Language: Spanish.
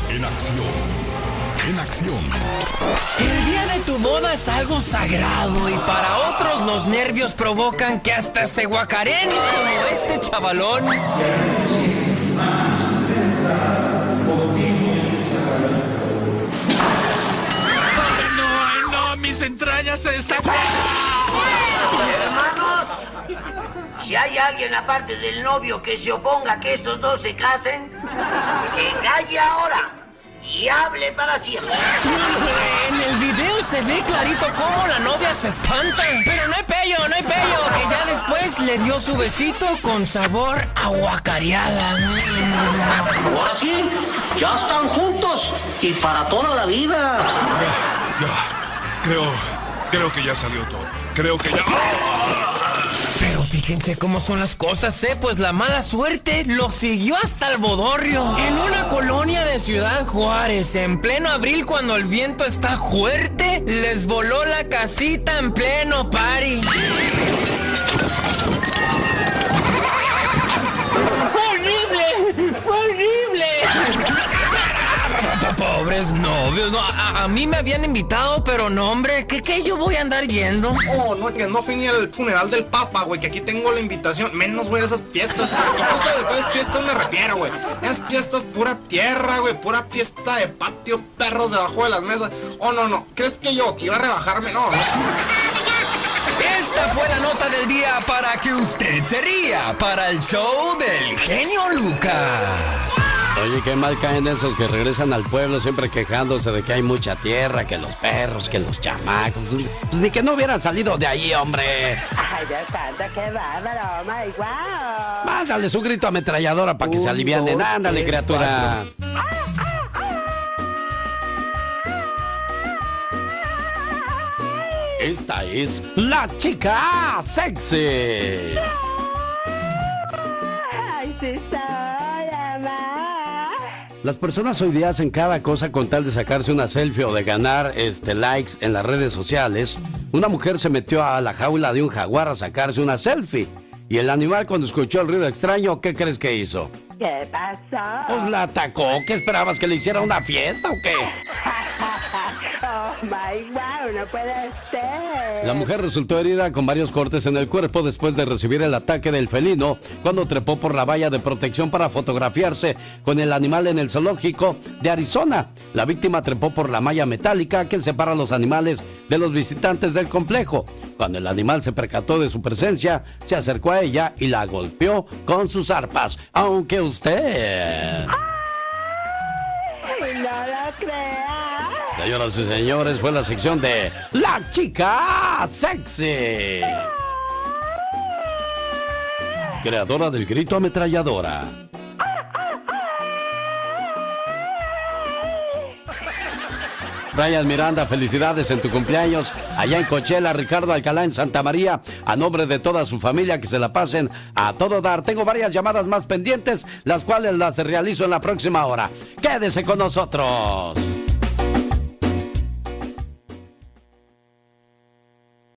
En acción. En acción. El día de tu boda es algo sagrado y para otros los nervios provocan que hasta se guacaren como este chavalón. Ay, no, mis entrañas se están... Hermanos, si hay alguien aparte del novio que se oponga a que estos dos se casen, que calle ahora y hable para siempre. En el video se ve clarito cómo la novia se espanta. Pero no hay pello, que ya después le dio su besito con sabor a guacareada. Ahora sí, ya están juntos y para toda la vida. Ya, creo que ya salió todo. Creo que ya... Pero fíjense cómo son las cosas, pues la mala suerte lo siguió hasta el bodorrio. En una colonia de Ciudad Juárez, en pleno abril, cuando el viento está fuerte, les voló la casita en pleno party. ¡Fue horrible! Pobres novios, no, a mí me habían invitado, pero no, hombre, ¿qué yo voy a andar yendo? Oh, no, que no fui ni al funeral del Papa, güey, que aquí tengo la invitación, menos voy a esas fiestas. No sé de cuáles fiestas me refiero, güey. Esas fiestas pura tierra, güey, pura fiesta de patio, perros debajo de las mesas. Oh, no, ¿crees que yo iba a rebajarme? No. Esta fue la nota del día para que usted se ría, para el show del genio Lucas. Oye, qué mal caen esos que regresan al pueblo siempre quejándose de que hay mucha tierra, que los perros, que los chamacos. Pues ni que no hubieran salido de ahí, hombre. Ay, Dios santo, qué bárbaro, my wow. Mándale su grito ametralladora para que se alivianen. Ándale, criatura. Esta es la chica sexy. Ay, sí soy, mamá. Las personas hoy día hacen cada cosa con tal de sacarse una selfie o de ganar likes en las redes sociales. Una mujer se metió a la jaula de un jaguar a sacarse una selfie. Y el animal, cuando escuchó el ruido extraño, ¿qué crees que hizo? ¿Qué pasó? Pues la atacó. ¿Qué esperabas, que le hiciera una fiesta o qué? Oh my wow, no puede ser. La mujer resultó herida con varios cortes en el cuerpo después de recibir el ataque del felino cuando trepó por la valla de protección para fotografiarse con el animal en el zoológico de Arizona. La víctima trepó por la malla metálica que separa a los animales de los visitantes del complejo. Cuando el animal se percató de su presencia, se acercó a ella y la golpeó con sus arpas. Aunque usted... Ay, no lo creas. Señoras y señores, fue la sección de La Chica Sexy, creadora del grito ametralladora. Brian Miranda, felicidades en tu cumpleaños allá en Coachella. Ricardo Alcalá en Santa María, a nombre de toda su familia, que se la pasen a todo dar. Tengo varias llamadas más pendientes, las cuales las realizo en la próxima hora. Quédese con nosotros.